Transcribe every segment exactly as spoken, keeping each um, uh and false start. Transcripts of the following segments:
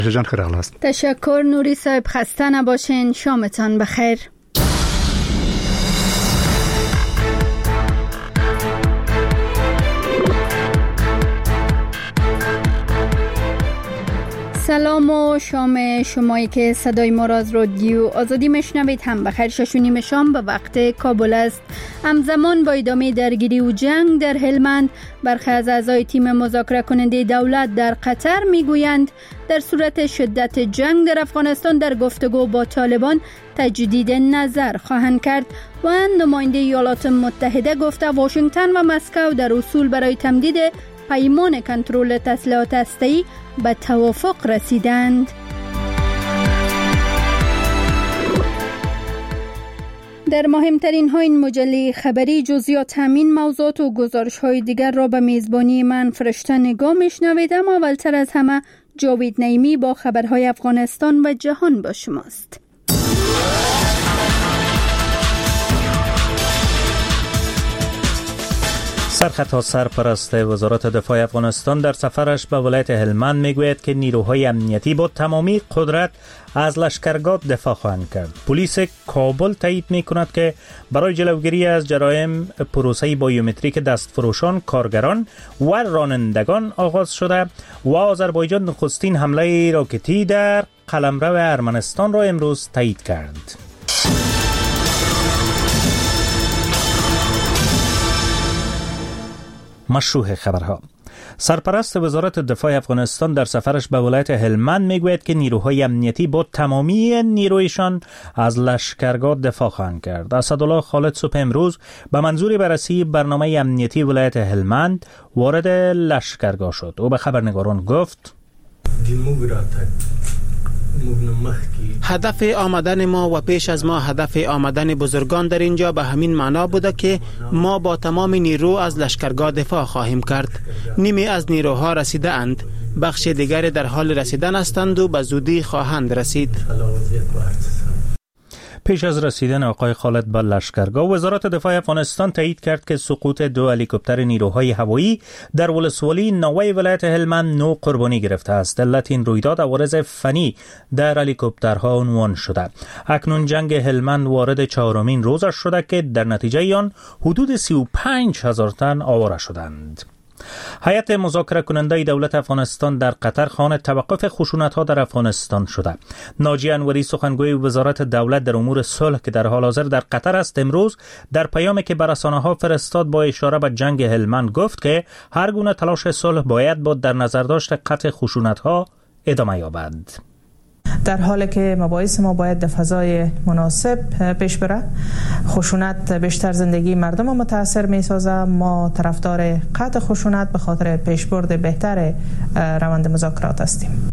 جان خیر است. تشکر نوری صاحب، خسته نباشین، شامتان بخیر. سلام و شام شمایی که صدای ما را از رادیو آزادی میشنوید هم بخیر. شش و نیم شام به وقت کابل است. همزمان با ادامه درگیری و جنگ در هلمند، برخی از اعضای تیم مذاکره کننده دولت در قطر میگویند در صورت شدت جنگ در افغانستان در گفتگو با طالبان تجدید نظر خواهند کرد و نماینده ایالات متحده گفته واشنگتن و مسکو در اصول برای تمدید پیمان کنترل تسلیحات هسته‌ای به توافق رسیدند. در مهمترین ها این مجله خبری جزئیات همین موضوعات و گزارش های دیگر را به میزبانی من فرشته نگاه میشنوید، اما اولتر از همه جاوید نعیمی با خبرهای افغانستان و جهان با شماست. سرخطا سرپرست وزارت دفاع افغانستان در سفرش به ولایت هلمند میگوید که نیروهای امنیتی با تمامی قدرت از لشکرگاه دفاع خواهند کرد. پلیس کابل تایید میکند که برای جلوگیری از جرایم پروسه بایومتریک دستفروشان، کارگران و رانندگان آغاز شده و آذربایجان نخستین حمله راکتی در قلمرو ارمنستان را امروز تایید کرد. مشروع خبرها. سرپرست وزارت دفاع افغانستان در سفرش به ولایت هلمند میگوید که نیروهای امنیتی با تمامی نیرویشان از لشکرگاه دفاع خواهند کرد. اسدالله خالد صبح امروز به منظور بررسی برنامه امنیتی ولایت هلمند وارد لشکرگاه شد. او به خبرنگاران گفت هدف آمدن ما و پیش از ما هدف آمدن بزرگان در اینجا به همین معنا بوده که ما با تمام نیرو از لشکرگاه دفاع خواهیم کرد. نیمی از نیروها رسیده اند، بخش دیگر در حال رسیدن هستند و به زودی خواهند رسید. پیش از رسیدن آقای خالد به لشکرگاه، وزارت دفاع افغانستان تایید کرد که سقوط دو هلیکوپتر نیروهای هوایی در ولسوالی نوای ولایت هلمند نو قربانی گرفته است. علت این رویداد عوارض فنی در هلیکوپترها عنوان شده. اکنون جنگ هلمند وارد چهارمین روزش شده که در نتیجه آن حدود سی و پنج هزار تن آواره شدند. هیئت مذاکره کننده دولت افغانستان در قطر خواهان توقف خشونت‌ها در افغانستان شده. ناجی انوری سخنگوی وزارت دولت در امور صلح که در حال حاضر در قطر است، امروز در پیامی که به رسانه‌ها فرستاد با اشاره به جنگ هلمند گفت که هر گونه تلاش صلح باید با در نظر داشت قطع خشونت‌ها ادامه یابد. در حالی که مباحث ما باید در فضای مناسب پیش بره، خشونت بیشتر زندگی مردم رو متاثر می سازه. ما طرفدار قطع خشونت به خاطر پیشبرد بهتر روند مذاکرات هستیم.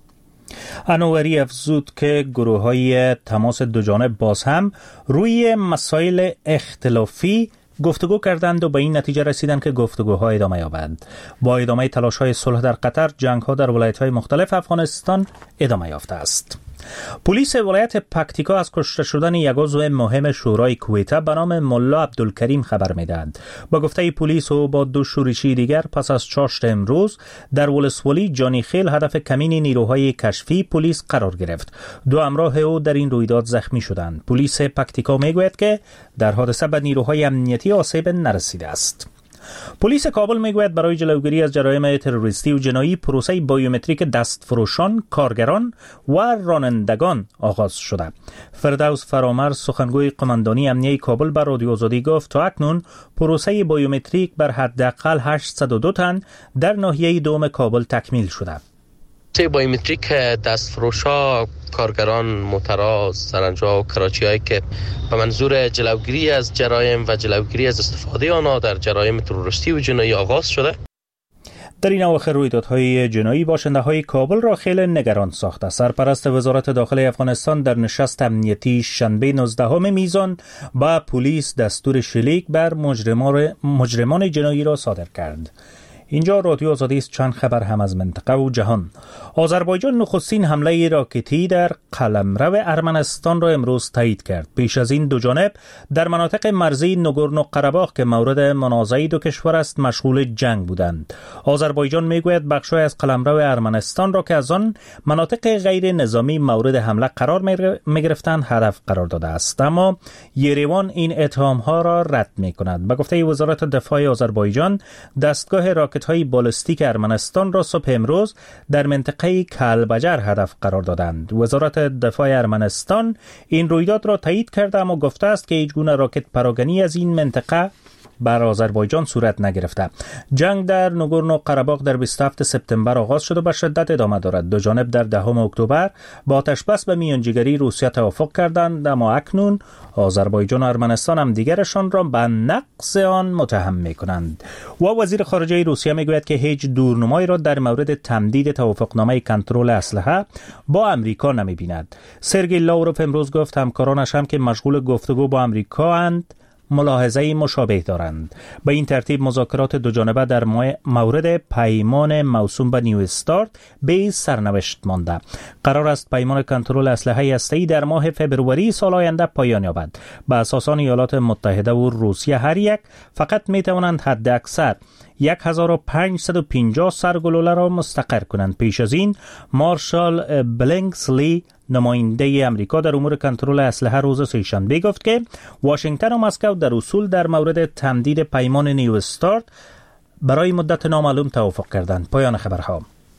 انوری افزود که گروه‌های تماس دو جانب باز هم روی مسائل اختلافی گفتگو کردند و به این نتیجه رسیدند که گفتگوها ادامه یابند. با ادامه تلاش‌های صلح در قطر، جنگ‌ها در ولایت‌های مختلف افغانستان ادامه یافته است. پلیس ولایت پکتیکا از کشته شدن یک عضو مهم شورای کویته به نام ملا عبدالکریم خبر می‌دهد. با گفته پلیس او با دو شورشی دیگر پس از چاشت امروز در ولسوالی جانی خیل هدف کمین نیروهای کشفی پلیس قرار گرفت. دو همراه او در این رویداد زخمی شدند. پلیس پکتیکا میگوید که در حادثه به نیروهای امنیتی آسیب نرسیده است. پلیس کابل میگوید برای جلوگیری از جرایم تروریستی و جنایی پروسه بایومتریک دستفروشان، کارگران و رانندگان آغاز شده. فردوس فرامرز سخنگوی قماندانی امنیه کابل به رادیو آزادی گفت تا اکنون پروسه بایومتریک بر حداقل هشتصد و دو تن در ناحیه دوم کابل تکمیل شده. بایومتریک دستفروشا، کارگران، موترها، سرنجها و کراچی‌هایی که به منظور جلوگیری از جرایم و جلوگیری از استفاده آنها در جرایم تروریستی و جنایی آغاز شده. در این اواخر رویدادهای جنایی باشنده‌های کابل را خیلی نگران ساخته. سرپرست وزارت داخلی افغانستان در نشست امنیتی شنبه نوزدهم میزان با پلیس دستور شلیک بر مجرمان مجرمان جنایی را صادر کرد. اینجا رادیو آزادی است. چند خبر هم از منطقه و جهان. آذربایجان نخستین حمله راکتی در قلمرو ارمنستان را امروز تایید کرد. پیش از این دو جانب در مناطق مرزی نگورنو قره‌باخ که مورد منازعه دو کشور است مشغول جنگ بودند. آذربایجان میگوید بخش‌های از قلمرو ارمنستان را که از آن مناطق غیر نظامی مورد حمله قرار می‌گرفتند هدف قرار داده است، اما یریوان این اتهام‌ها را رد می‌کند. به گفته وزارت دفاع آذربایجان، دستگاه راکت‌های بالستیک ارمنستان را صبح امروز در منطقه کلبجر هدف قرار دادند. وزارت دفاع ارمنستان این رویداد را تایید کرده اما گفته است که هیچ گونه راکت پراکنی از این منطقه بر آذربایجان صورت نگرفته. جنگ در نگورنو قره‌باخ در بیست و هفتم سپتامبر آغاز شد و به شدت ادامه دارد. دو جانب در دهم اکتبر با آتش‌بس به میانجیگری روسیه توافق کردند، اما اکنون آذربایجان و ارمنستان هم دیگرشان را به نقض آن متهم می‌کنند. و وزیر خارجه روسیه میگوید که هیچ دورنمایی را در مورد تمدید توافقنامه کنترل اسلحه با امریکا نمی‌بیند. سرگئی لاوروف امروز گفت همکارانش هم که مشغول گفتگو با امریکا اند ملاحظه مشابه دارند. به این ترتیب مذاکرات دو جانبه در مورد پیمان موسوم به نیو استارت به سرنوشت مانده. قرار است پیمان کنترل اسلحه هسته‌ای در ماه فبروری سال آینده پایان یابد. به اساس آن ایالات متحده و روسیه هر یک فقط می توانند حد اکثر هزار و پانصد و پنجاه سرگلوله را مستقر کنند. پیش از این مارشال بلینکسلی نماینده امریکا در امور کنترل اسلحه روز سه‌شنبه گفت که واشنگتن و مسکو در اصول در مورد تمدید پیمان نیو استارت برای مدت نامعلوم توافق کردند. پایان خبرها.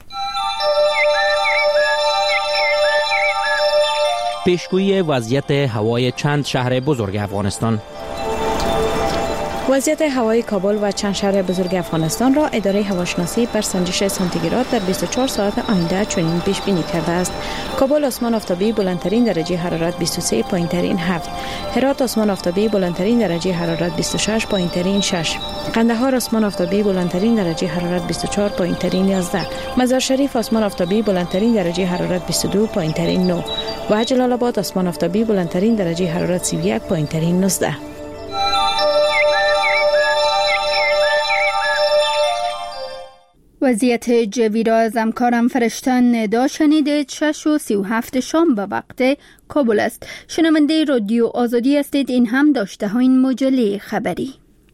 پیشگویی وضعیت هوای چند شهر بزرگ افغانستان. وضعیت هوای کابل و چند شهر بزرگ افغانستان را اداره هواشناسی بر سنجش سانتیگراد در بیست و چهار ساعت آینده چنین پیش بینی کرده است. کابل آسمان آفتابی بلندترین درجه حرارت بیست و سه، پایینترین هفت. هرات آسمان آفتابی بلندترین درجه حرارت بیست و شش، پایینترین شش. قندهار آسمان آفتابی بلندترین درجه حرارت بیست و چهار، پایینترین یازده. مزار شریف آسمان آفتابی بلندترین درجه حرارت بیست و دو، پایینترین نه. و جلال آباد آسمان آفتابی بلندترین درجه حرارت سی و یک، پایینترین نوزده. وضعیت جوی را از همکارم فرشتن ندا شنیدید. شش و سی و هفت شام به وقت کابل است. شنونده رادیو آزادی هستید. این هم داشته ها این مجله خبری.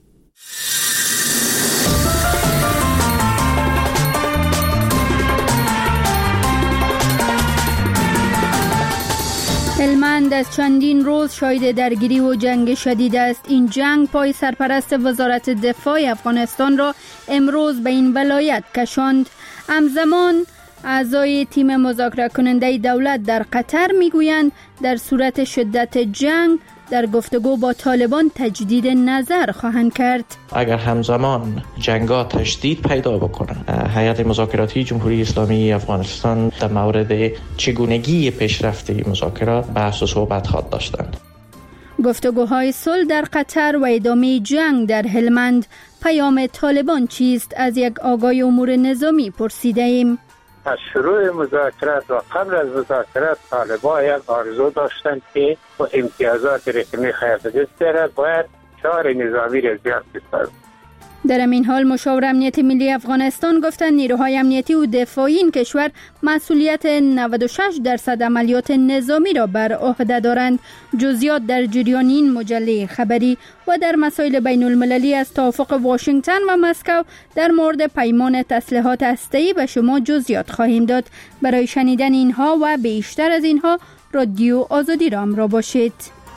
هلمند از چندین روز شاهد درگیری و جنگ شدید است. این جنگ پای سرپرست وزارت دفاع افغانستان را امروز به این ولایت کشاند. همزمان اعضای تیم مذاکره کننده دولت در قطر میگویند در صورت شدت جنگ در گفتگو با طالبان تجدید نظر خواهند کرد. اگر همزمان جنگا تشدید پیدا بکنه، هیئت مذاکراتی جمهوری اسلامی افغانستان در مورد چگونگی پیشرفت مذاکرات بحث و صحبت خواهد داشتند. گفتگوهای صلح در قطر و ادامه جنگ در هلمند. پیام طالبان چیست؟ از یک آگای امور نظامی پرسیده ایم. از شروع مذاکرات و قبل از مذاکرات طالبان یک آرزو داشتند که با امتیازات رقمی خیاطت دارد باید شعار نظامی را زیاد بسازد. در این حال مشاور امنیت ملی افغانستان گفتند نیروهای امنیتی و دفاعی این کشور مسئولیت نود و شش درصد عملیات نظامی را بر عهده دارند. جزئیات در جریان این مجله خبری. و در مسائل بین المللی از توافق واشنگتن و مسکو در مورد پیمان تسلیحات هسته‌ای به شما جزئیات خواهیم داد. برای شنیدن اینها و بیشتر از اینها رادیو آزادی را همراه باشید.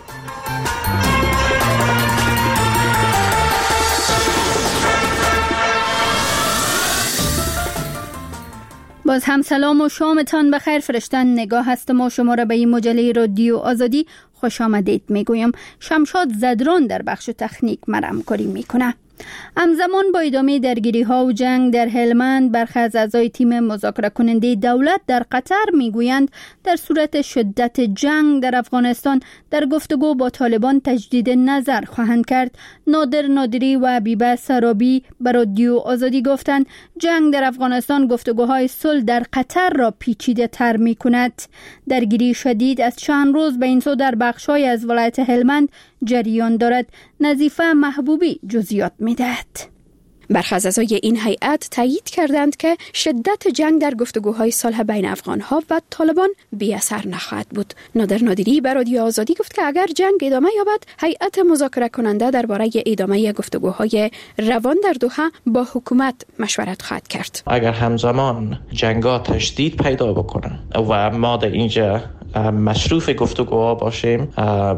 باز هم سلام و شامتان بخیر. فرشتن نگاه هستم و شما را به این مجله رادیو آزادی خوش آمدید میگویم. شمشاد زدران در بخش تکنیک مرا همکاری میکنه. همزمان با ادامه درگیری ها و جنگ در هلمند، برخی از اعضای تیم مذاکره کننده دولت در قطر میگویند در صورت شدت جنگ در افغانستان در گفتگو با طالبان تجدید نظر خواهند کرد. نادر نادری و بیبه سرابی به رادیو آزادی گفتند جنگ در افغانستان گفتگوهای صلح در قطر را پیچیده تر می کند. درگیری شدید از چند روز به این سو در بخش‌های از ولایت هلمند جریان دارد. نظیفه محبوبی جزئیات می‌دهد. برخی از اعضای این هیئت تایید کردند که شدت جنگ در گفتگوهای صلح بین افغان‌ها و طالبان بی اثر نخواهد بود. نادر نادری به رادیو آزادی گفت که اگر جنگ ادامه یابد، هیئت مذاکره کننده درباره ادامه گفتگوهای روان در دوحه با حکومت مشورت خواهد کرد. اگر همزمان جنگ‌ها تشدید پیدا بکنه و ما در اینجا مصروف گفتگوها باشیم،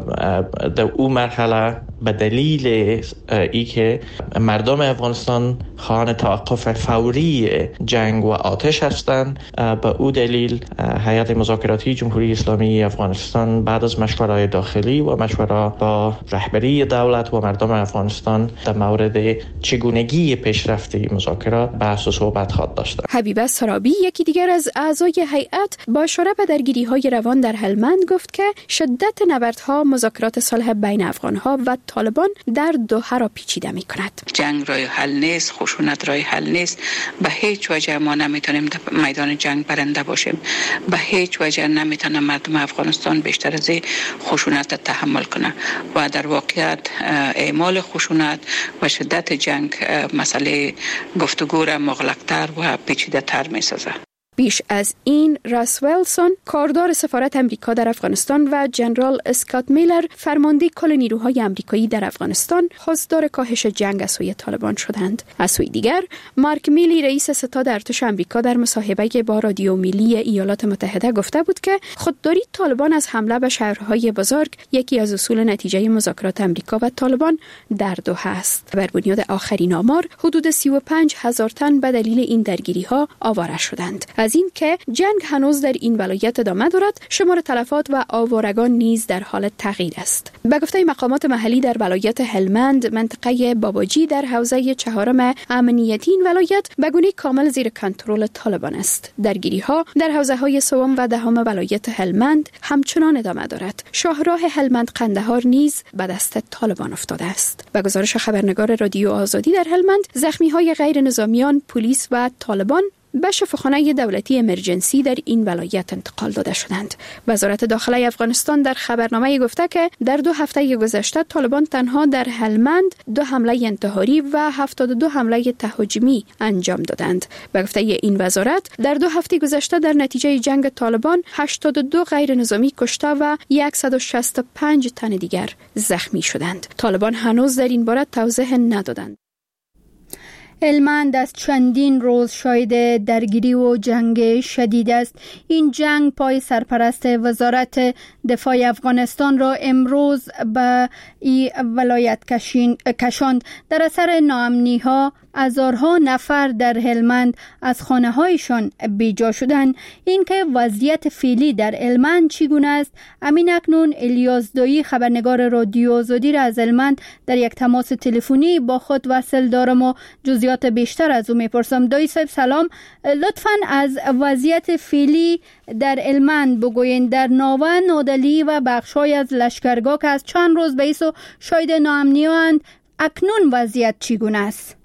در اون مرحله به دلیل ای که مردم افغانستان خواهان توقف فوری جنگ و آتش هستند، به او دلیل هیئت مذاکراتی جمهوری اسلامی افغانستان بعد از مشورت داخلی و مشورت با رهبری دولت و مردم افغانستان در مورد چگونگی پیشرفت مذاکرات بحث و صحبت خواهد داشت. حبیبه سرابی، یکی دیگر از اعضای هیئت، با اشاره به درگیری‌های روان در هلمند گفت که شدت نبردها مذاکرات صلح بین افغان‌ها و طالبان در دوحه را پیچیده می‌کند. جنگ راه حل نیست، خشونت راه حل نیست. به هیچ وجه ما نمیتونیم در میدان جنگ برنده باشیم. به هیچ وجه نمیتونه مردم افغانستان بیشتر از خشونت تحمل کنه و در واقعیت اعمال خشونت و شدت جنگ مسئله گفتگو را مغلق‌تر و پیچیده‌تر می‌سازه. بیش از این، راس ویلسون، کاردار سفارت امریکا در افغانستان، و جنرال اسکات میلر، فرمانده کل نیروهای امریکایی در افغانستان، خواستار کاهش جنگ از سوی طالبان شدند. از سوی دیگر، مارک میلی، رئیس ستاد ارتش امریکا، در مصاحبه با رادیو ملی ایالات متحده گفته بود که خودداری طالبان از حمله به شهرهای بزرگ یکی از اصول نتیجه مذاکرات امریکا و طالبان در دوحه است. بر بنیاد آخرین آمار، حدود سی و پنج هزار تن به دلیل این درگیری‌ها آواره شدند. از این که جنگ هنوز در این ولایت ادامه دارد، شمار تلفات و آوارگان نیز در حال تغییر است. به گفته مقامات محلی در ولایت هلمند، منطقه باباجی در حوزه چهارم امنیتی این ولایت به گونه کامل زیر کنترل طالبان است. درگیری‌ها در حوزه‌های سوم و دهم ولایت هلمند همچنان ادامه دارد. شاهراه هلمند قندهار نیز به دست طالبان افتاده است. به گزارش خبرنگار رادیو آزادی در هلمند، زخمی‌های غیر نظامیان، پلیس و طالبان به شفاخانه دولتی امرجنسی در این ولایت انتقال داده شدند. وزارت داخله افغانستان در خبرنامه گفته که در دو هفته گذشته طالبان تنها در هلمند دو حمله انتحاری و هفتاد و دو حمله تهاجمی انجام دادند. به گفته این وزارت، در دو هفته گذشته در نتیجه جنگ طالبان هشتاد و دو غیر نظامی کشته و صد و شصت و پنج تن دیگر زخمی شدند. طالبان هنوز در این باره توضیح ندادند. هلمند از چندین روز شاهد درگیری و جنگ شدید است. این جنگ پای سرپرست وزارت دفاع افغانستان را امروز به این ولایت کشاند. در اثر ناامنی ها هزارها نفر در هلمند از خانه هایشان بیجا شدند. این که وضعیت فعلی در هلمند چگونه است، امین اکنون الیاس دایی، خبرنگار رادیو آزادی را از هلمند در یک تماس تلفنی با خود وصل دارم و جزئیات بیشتر از او میپرسم. دایی صاحب سلام، لطفاً از وضعیت فعلی در هلمند بگوین. در ناوه، نادلی و بخشای از لشکرگاه که از چند روز بیس و شاید ناامنی‌اند، اکنون وضعیت چگونه است؟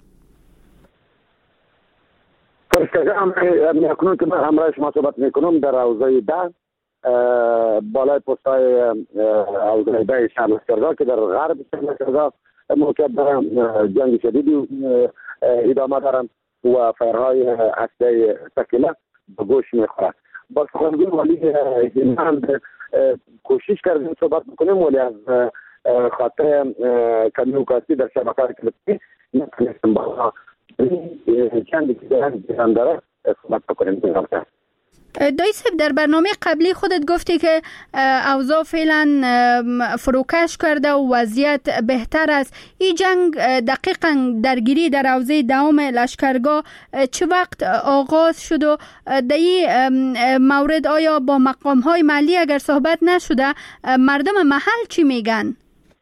اکنون که من همراه شما صحبت میکنم در حوزه ده، بالای پستای حوزه ده شهر لشکرگاه که در غرب شهر لشکرگاه موقعیت دارم، جنگ شدیدی ادامه دارم و فایرهای هسته سکیله به گوش میخورد. با سخنگوی ولی هلمند کوشش کردیم صحبت بکنیم، ولی از خاطر کمیونیکاسی در شبکه‌های اجتماعی نتونستیم با چندی که دارن داره صحبت بکنیم. دایی صاحب، در برنامه قبلی خودت گفتی که اوضاع فعلا فروکش کرده و وضعیت بهتر است. این جنگ دقیقاً درگیری در حوزه دوم لشکرگاه چه وقت آغاز شد و در این مورد آیا با مقام های محلی اگر صحبت نشده، مردم محل چی میگن؟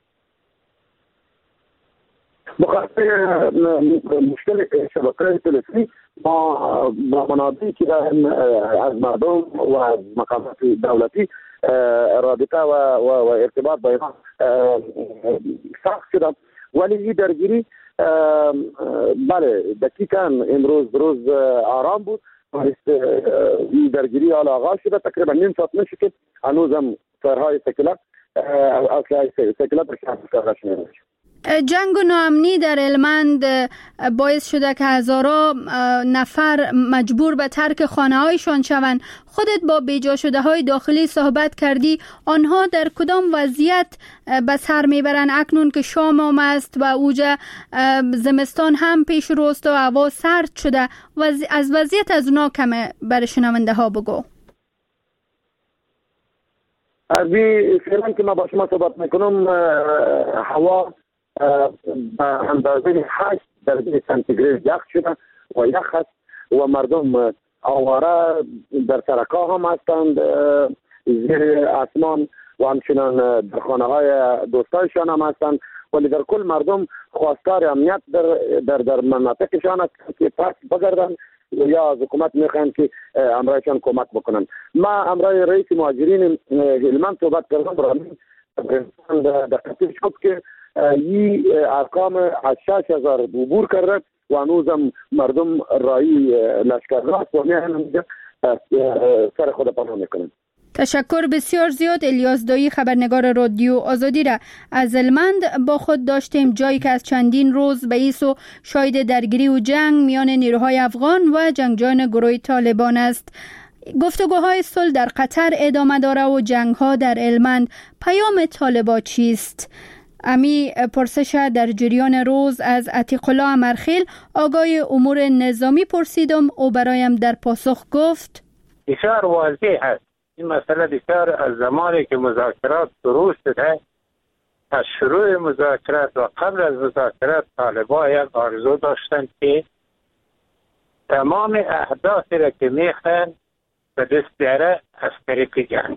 بخاطر مشکل شبکه تلفنی ما با منابعی که از مردم و از مقامات دولتی رابطه و, و, و ارتباط با اینا سخت شده، ولی این درگیری بله دقیقاً امروز روز آرام بود. این درگیری حالا آغاز شده، تقریبا نیم ساعت نشه که هنوز هم فایرهای سکیلر اصلا سکیلر در شهر لشکرگاه شنیده میشه. جنگ و ناامنی در هلمند باعث شده که هزارا نفر مجبور به ترک خانه هایشان شوند. خودت با بیجا شده های داخلی صحبت کردی، آنها در کدام وضعیت به سر میبرن اکنون که شام آمده است و اوج زمستان هم پیش روست و هوا سرد شده؟ وضع... از وضعیت از اونا کم برای شنونده ها بگو. ازی فعلا که ما با شما صحبت میکنم هوا به اندازه هشت درجه سانتیگراد یخ شده و یخ است و مردم آواره در سرکا هم هستند زیر آسمان و همچنان در خانه های دوستایشان هم هستند، ولی در کل مردم خواستار امنیت در در, در مناطقشان است که پس بگردن و یا از حکومت میخواین که امرایشان کمک بکنن. ما امرای رئیس مهاجرین هلمند صحبت کردم برای دقیقی شد که این ارقام از شش هزار عبور کرده و هنوزم مردم رایی لشکرگاه و میهن سر خود پناه میکنن. تشکر بسیار زیاد. الیاس دایی، خبرنگار رادیو آزادی را از هلمند با خود داشتیم، جایی که از چندین روز به ایسو شاهد درگیری و جنگ میان نیروهای افغان و جنگجویان گروه طالبان است. گفتگوهای صلح در قطر ادامه داره و جنگ‌ها در هلمند. پیام طالبا چیست؟ امی پرسش در جریان روز از عتیق الله امرخیل، آگاه امور نظامی پرسیدم. او برایم در پاسخ گفت بسیار واضح است این مسئله. بسیار از زمانی که مذاکرات شروع شده، از شروع مذاکرات و قبل از مذاکرات طالبا یک آرزو داشتند که تمام اهدافی را که میخوان به دست بیاره از طریق جنگ،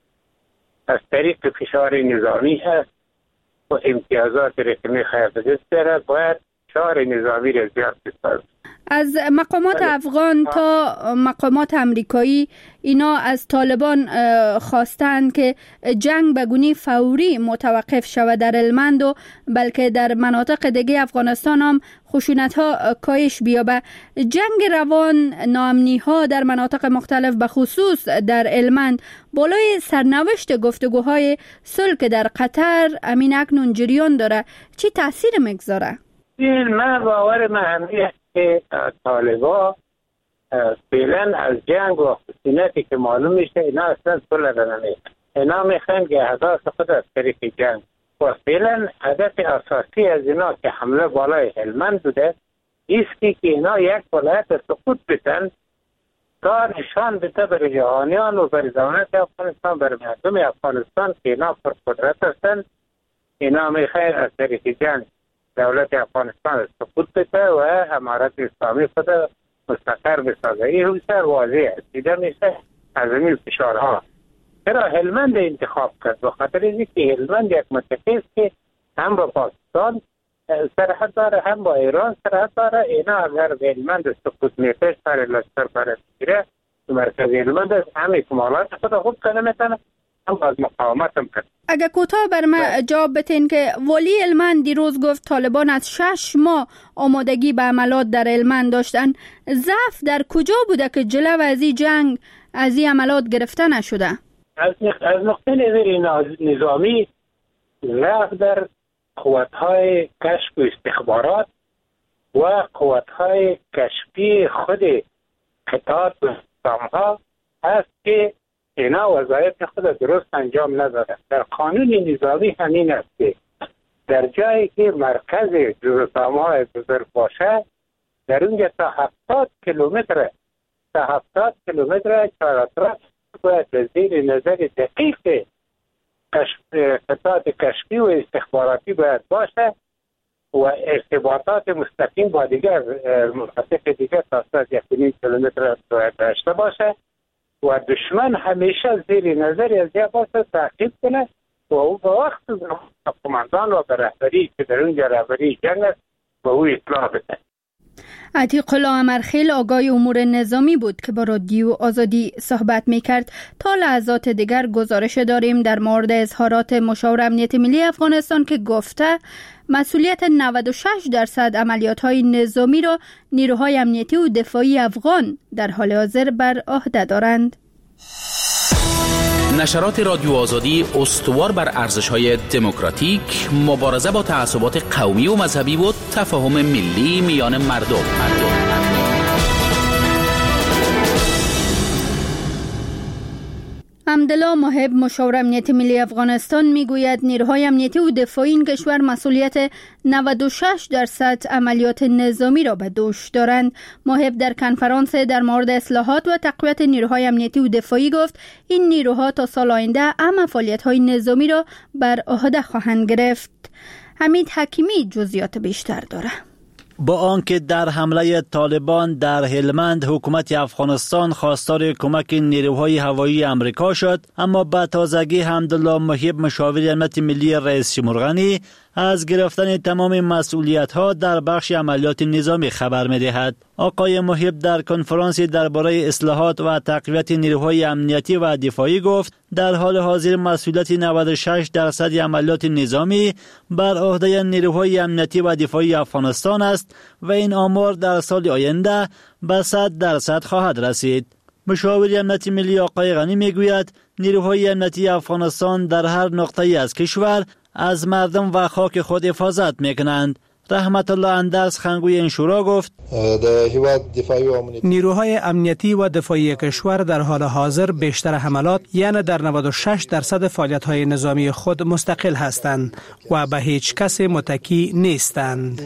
از طریق فشار نظامی هست و امتیازات را که میخواد به دست بیاره باید فشار نظامی را زیاد بسازد. از مقامات افغان تا مقامات امریکایی اینا از طالبان خواستند که جنگ به گونه فوری متوقف شود در هلمند و بلکه در مناطق دیگه افغانستان هم خشونت ها کاهش بیابه. جنگ روان، ناامنی ها در مناطق مختلف به خصوص در هلمند بالای سرنوشت گفتگوهای صلح که در قطر امین اکنون جریان داره چی تاثیر میگذاره؟ من باور من که طالبا فعلا از جنگ و خشونتی که معلوم میشه اینا اصلا صلح را نمیخوان. اینا میخوان که اهداف خود از طریق جنگ و فعلا هدف اساسی از اینا که حمله بالای هلمند بوده ایستی که اینا یک ولایت سقوط بتن تا نشان بده بر جهانیان و بر دولت افغانستان، بر مردم افغانستان که اینا پر قدرت هستند. اینا میخوان از طریق جنگ دولت افغانستان سقوط بده و امارت اسلامی خود مستقر بسازه. این بسیار واضح است. دیده میشه از این فشارها. چرا هلمند انتخاب کرد؟ بخاطر اینکه هلمند یک منطقه است که هم با پاکستان سرحد داره هم با ایران سرحد داره. اینا اگر به هلمند سقوط میشه سر لشکر برای میگیره تو مرکز هلمند است، همه اکمالات خود خوب کنه میتونه هم از مقاومت هم کرد. اگر کوتاه بر من جواب بتین که ولی هلمند دیروز گفت طالبان از شش ماه آمادگی به عملات در هلمند داشتن. ضعف در کجا بوده که جلو از این جنگ از این عملات گرفته نشده؟ از از نقطه نظر نظامی ضعف در قوت‌های کشف و استخبارات و قوت‌های کشفی خود قطعات و سامها هست که اینا وظایف خود درست انجام نداده. در قانون نظامی همین است که در جایی که مرکز جزءسامهای بزرگ باشه در اونجا تا هفتاد کیلومتر تا هفتاد کیلومتر چهارراه باید به زیر نظر دقیق قطعات کشفی و استخباراتی باید باشه و ارتباطات مستقیم با دیگر مناطق دیگر تا یک و نیم کیلومتر باید داشته باشه و دشمن همیشه زیر نظر از یک باشه تعقیب کنه و او به وقت قماندان و به رهبری که در اونجا رهبری جنگ است به او اطلاع بده. عتیق الله امرخیل آگاه امور نظامی بود که با رادیو آزادی صحبت میکرد. تا لحظات دیگر گزارش داریم در مورد اظهارات مشاور امنیت ملی افغانستان که گفته مسئولیت نود و شش درصد عملیات‌های نظامی را نیروهای امنیتی و دفاعی افغان در حال حاضر بر عهده دارند. نشرات رادیو آزادی استوار بر ارزش‌های دموکراتیک، مبارزه با تعصبات قومی و مذهبی و تفاهم ملی میان مردم. مردم. حمدالله محب مشاور امنیت ملی افغانستان میگوید نیروهای امنیتی و دفاعی این کشور مسئولیت نود و شش درصد عملیات نظامی را به دوش دارند. محب در کنفرانس در مورد اصلاحات و تقویت نیروهای امنیتی و دفاعی گفت این نیروها تا سال آینده اهم فعالیت‌های نظامی را بر عهده خواهند گرفت. حمید حکیمی جزئیات بیشتر دارد. با آنکه در حمله طالبان در هلمند حکومت افغانستان خواستار کمک نیروهای هوایی امریکا شد، اما به تازگی حمدالله محب مشاور امنیت ملی رئیس جمهور غنی از گرفتن تمام مسئولیت‌ها در بخش عملیات نظامی خبر می‌دهد. آقای محب در کنفرانسی درباره اصلاحات و تقویت نیروهای امنیتی و دفاعی گفت در حال حاضر مسئولیت نود و شش درصد عملیات نظامی بر عهده نیروهای امنیتی و دفاعی افغانستان است و این آمار در سال آینده به صد درصد خواهد رسید. مشاور امنیت ملی آقای غنی میگوید نیروهای امنیتی افغانستان در هر نقطه‌ای از کشور از مردم و خاک خود حفاظت میکنند. رحمت الله اندرس خنگوی این شورا گفت نیروهای امنیتی و دفاعی کشور در حال حاضر بیشتر حملات یعنی در نود و شش درصد فعالیت‌های نظامی خود مستقل هستند و به هیچ کس متکی نیستند.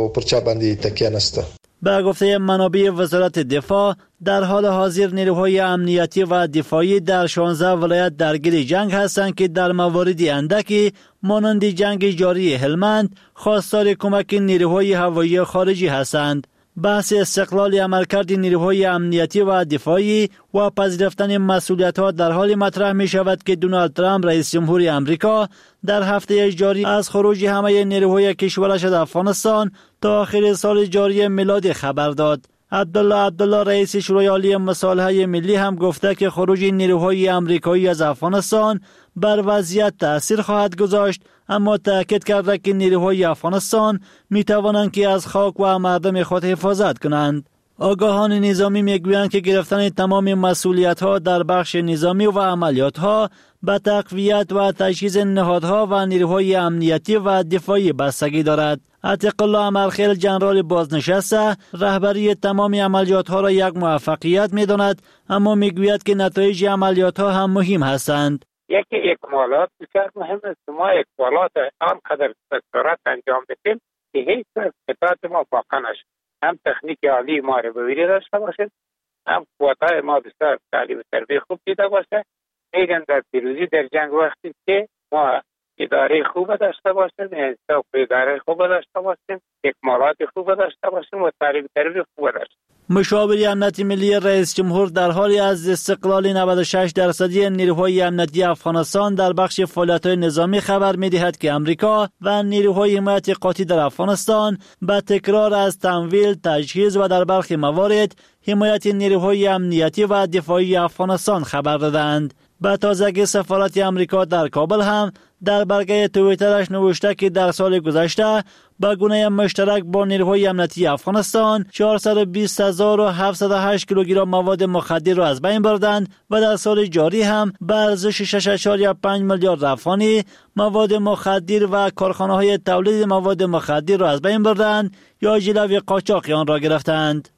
به گفته منابع وزارت دفاع در حال حاضر نیروهای امنیتی و دفاعی در شانزده ولایت درگیر جنگ هستند که در مواردی اندکی مانند جنگ جاری هلمند خواستار کمک نیروهای هوایی خارجی هستند. بحث استقلال عملکرد نیروهای امنیتی و دفاعی و پذیرفتن مسئولیت‌ها در حال مطرح می شود که دونالد ترامپ رئیس جمهور آمریکا در هفته جاری از خروج همه نیروهای کشورش از افغانستان تا آخر سال جاری میلادی خبر داد. عبدالله عبدالله رئیس شورای عالی مصالحه ملی هم گفته که خروج نیروهای آمریکایی از افغانستان بر وضعیت تأثیر خواهد گذاشت، اما تأکید کرده که نیروهای افغانستان می توانند که از خاک و مردم خود حفاظت کنند. آگاهان نظامی میگویند که گرفتن تمام مسئولیت‌ها در بخش نظامی و عملیات‌ها به تقویت و تجهیز نهادها و نیروهای امنیتی و دفاعی بستگی دارد. عتیق الله امرخیل جنرال بازنشسته رهبری تمام عملیات‌ها را یک موفقیت می‌داند، اما میگوید که نتایج عملیات‌ها هم مهم هستند. یکی اکمالات بسیار مهم است. ما اکمالات آنقدر به سرعت انجام بدیم که هیچ اطلاعات ما واقع نشد. هم تکنیک عالی ما رو بویری داشته باشد، هم قوت‌های ما بسیار تعلیم و تربیت خوب دیده باشه. میگن در پیروزی در جنگ وقتی که ما اداره خوب داشته باشیم، انصاف اداره خوب داشته باشیم، اکمالات خوب داشته باشیم و تعلیم و تربیت خوب داشته. مشاور امنیت ملی رئیس جمهور در حالی از استقلال نود و شش درصدی نیروهای امنیتی افغانستان در بخش فعالیت‌های نظامی خبر می‌دهد که امریکا و نیروهای حمایت قاطی در افغانستان به تکرار از تمویل، تجهیز و در برخی موارد حمایت نیروهای امنیتی و دفاعی افغانستان خبر دادند. به تازگی سفارت امریکا در کابل هم در برگه توییترش نوشته که در سال گذشته با گونه مشترک با نیروهای امنیتی افغانستان چهارصد و بیست هزار و هفتصد و هشت کیلوگرم مواد مخدر را از بین بردند و در سال جاری هم به ارزش شش و پنج میلیارد افغانی مواد مخدر و کارخانه‌های تولید مواد مخدر را از بین بردند یا جلوی قاچاق آن را گرفتند.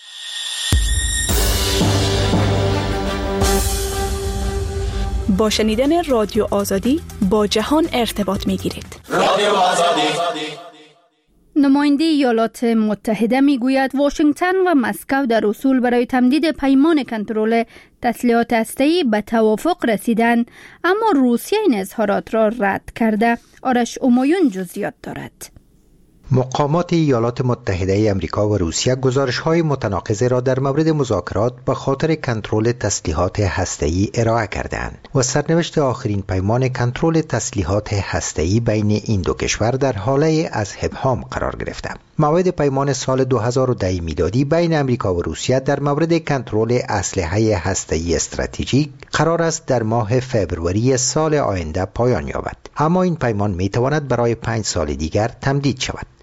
با شنیدن رادیو آزادی با جهان ارتباط می گیرید. رادیو آزادی. نماینده ایالات متحده می گوید واشنگتن و مسکو در اصول برای تمدید پیمان کنترل تسلیحات هسته‌ای به توافق رسیدند، اما روسیه این اظهارات را رد کرده. آرش امایون جزئیات دارد. مقامات ایالات متحده آمریکا و روسیه گزارش‌های متناقض را در مورد مذاکرات به خاطر کنترل تسلیحات هسته‌ای ارائه کردند و سرنوشت آخرین پیمان کنترل تسلیحات هسته‌ای بین این دو کشور در حاله از ابهام قرار گرفته. موعد پیمان سال دو هزار و ده میلادی بین آمریکا و روسیه در مورد کنترل اسلحه هسته‌ای استراتژیک قرار است در ماه فوریه سال آینده پایان یابد، اما این پیمان می‌تواند برای پنج سال دیگر تمدید شود.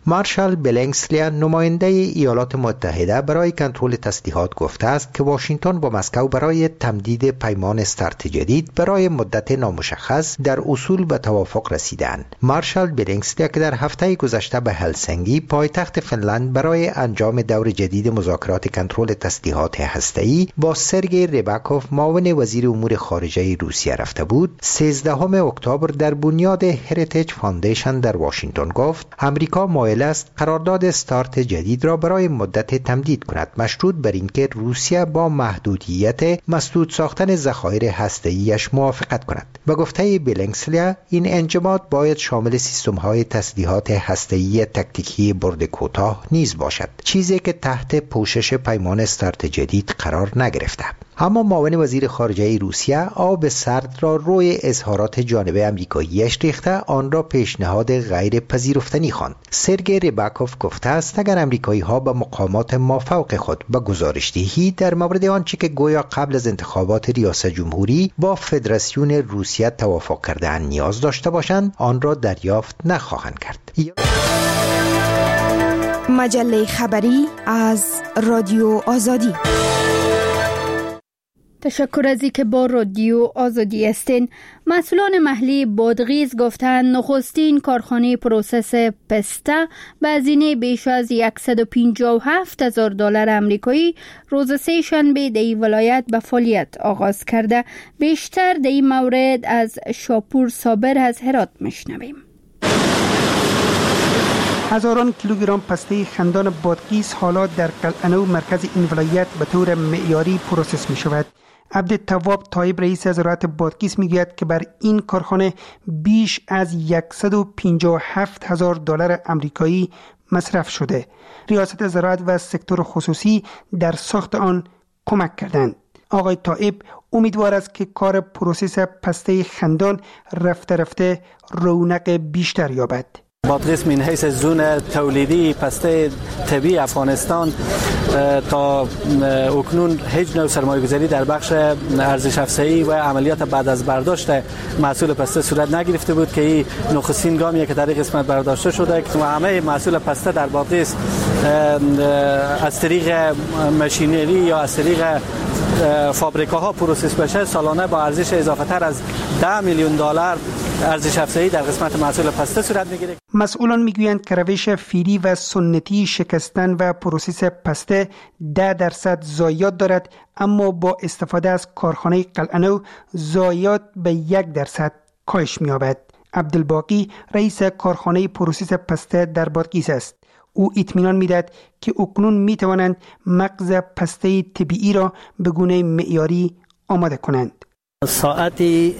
مارشال بلینکسلی نماینده ایالات متحده برای کنترل تسلیحات گفته است که واشنگتن با مسکو برای تمدید پیمان استارت جدید برای مدت نامشخص در اصول به توافق رسیدند. مارشال بلینکسلی که در هفته گذشته به هلسینکی پایتخت فنلند برای انجام دور جدید مذاکرات کنترل تسلیحات هسته‌ای با سرگئی ریباکوف معاون وزیر امور خارجه روسیه رفته بود، سیزدهم اکتبر در بنیاد هریتیج فاندیشن در واشنگتن گفت امریکا مایل است قرارداد استارت جدید را برای مدت تمدید کند، مشروط بر اینکه روسیه با محدودیت مسدود ساختن ذخایر هسته‌ایش موافقت کند. به گفته بلینکسلی این انجماد باید شامل سیستم‌های تسلیحات هسته‌ای تاکتیکی برد کوتاه نیز باشد، چیزی که تحت پوشش پیمان استارت جدید قرار نگرفته. اما معاون وزیر خارجه روسیه آب سرد را روی اظهارات جانب امریکاییش ریخته، آن را پیشنهاد غیر پذیرفتنی خواند. سرگئی ریباکوف گفته است اگر امریکایی‌ها به مقامات مافوق خود به گزارشدهی در مورد آنچه که گویا قبل از انتخابات ریاست جمهوری با فدراسیون روسیه توافق کرده‌اند نیاز داشته باشند، آن را دریافت نخواهند کرد. مجله خبری از رادیو آزادی. تشکر از اینکه با رادیو آزادی هستین. مسئولان محلی بادغیس گفتند نخستین کارخانه پروسس پسته به هزینه بیش از صد و پنجاه و هفت هزار دلار آمریکایی روز سه شنبه در این ولایت به فعالیت آغاز کرده. بیشتر در این مورد از شاپور صابر از هرات میشنویم. هزاران کیلوگرم پسته خندان بادغیس حالا در قلعه‌نو مرکز این ولایت به طور معیاری پروسس می شود. عبدالتواب طایب رئیس وزارت بادغیس میگوید که بر این کارخانه بیش از صد و پنجاه و هفت هزار دلار آمریکایی مصرف شده. ریاست زراعت و سکتور خصوصی در ساخت آن کمک کردند. آقای طایب امیدوار است که کار پروسس پسته خندان رفته رفته رونق بیشتر یابد. بادغیس من حیث زون تولیدی پسته طبیعی افغانستان تا اکنون هیچ نوع سرمایه‌گذاری در بخش ارزش افزایی و عملیات بعد از برداشت محصول پسته صورت نگرفته بود که این نخستین گامیه که در این قسمت برداشته شده و همه محصول پسته در بادغیس از طریق ماشینری یا از طریق فابریکاها پروسس بشه سالانه با ارزش اضافه تر از ده میلیون دلار ارزش افزایی در قسمت محصول پسته صورت میگیره. مسئولان میگویند که روش فیری و سنتی شکستن و پروسس پسته ده درصد ضایعات دارد، اما با استفاده از کارخانه قلعه‌نو ضایعات به یک درصد کاهش می‌یابد. عبدالباقی رئیس کارخانه پروسس پسته در بادغیس است. او اطمینان می‌دهد که اکنون می‌توانند مغز پسته طبیعی را به گونه معیاری آماده کنند. ساعتی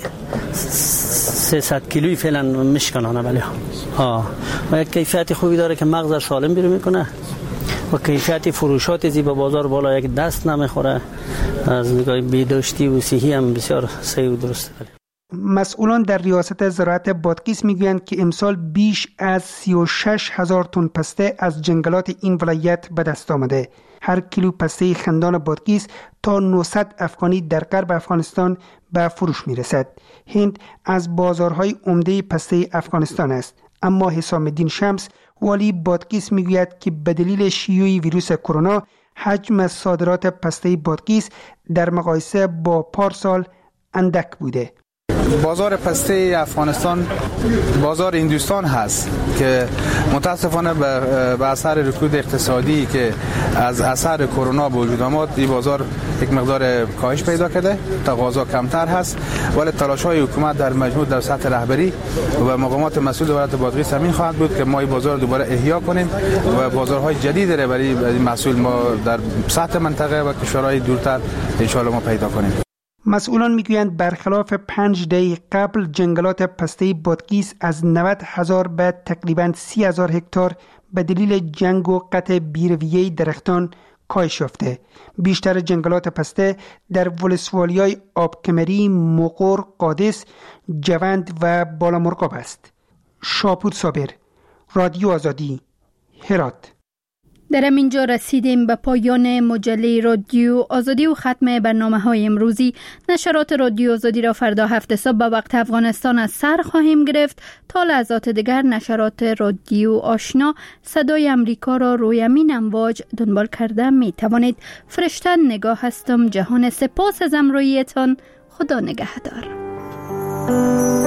سیصد کیلویی فعلا میشکنانه، ولی ها و یک کیفیت خوبی داره که مغز سالم بیرون میکنه و کیفیت فروشات زی به بازار بالا یک دست نمیخوره. از نگاه بهداشتی و صحی هم بسیار صحیح و درسته. مسئولان در ریاست زراعت بادغیس میگویند که امسال بیش از سی و شش هزار تن پسته از جنگلات این ولایت به دست آمده. هر کیلو پسته خندان بادغیس تا نهصد افغانی در غرب افغانستان به فروش میرسد. هند از بازارهای عمده پسته افغانستان است، اما حسام الدین شمس والی بادغیس میگوید که به دلیل شیوع ویروس کرونا حجم صادرات پسته بادغیس در مقایسه با پارسال اندک بوده. بازار پسته افغانستان بازار هندوستان هست که متاسفانه به اثر رکود اقتصادی که از اثر کرونا به وجود آمد این بازار یک مقدار کاهش پیدا کرده، تقاضا کمتر هست، ولی تلاش‌های حکومت در مجموع در سطح رهبری و مقامات مسئول ولایت بادغیس همین خواهد بود که ما این بازار دوباره احیا کنیم و بازارهای جدید را برای این محصول ما در سطح منطقه و کشورهای دورتر ان شاء الله ما پیدا کنیم. مسئولان میگویند برخلاف پنج دهه قبل جنگلات پسته بادغیس از نود هزار به تقریباً سی هزار هکتار به دلیل جنگ و قطع بیرویه درختان کاهش یافته. بیشتر جنگلات پسته در ولسوالیای آبکمری، مقر، قادس، جوند و بالامرغاب است. شاپور صابر، رادیو آزادی، هرات. در اینجا رسیدیم به پایان مجله رادیو آزادی و ختم برنامه های امروزی. نشرات رادیو آزادی را فردا هفت صبح به وقت افغانستان از سر خواهیم گرفت. تا لحظات دیگر نشرات رادیو آشنا صدای امریکا را روی امین امواج دنبال کرده می توانید. فرشته نگاه هستم. جهان سپاس از همراهیتان. خدا نگهدار.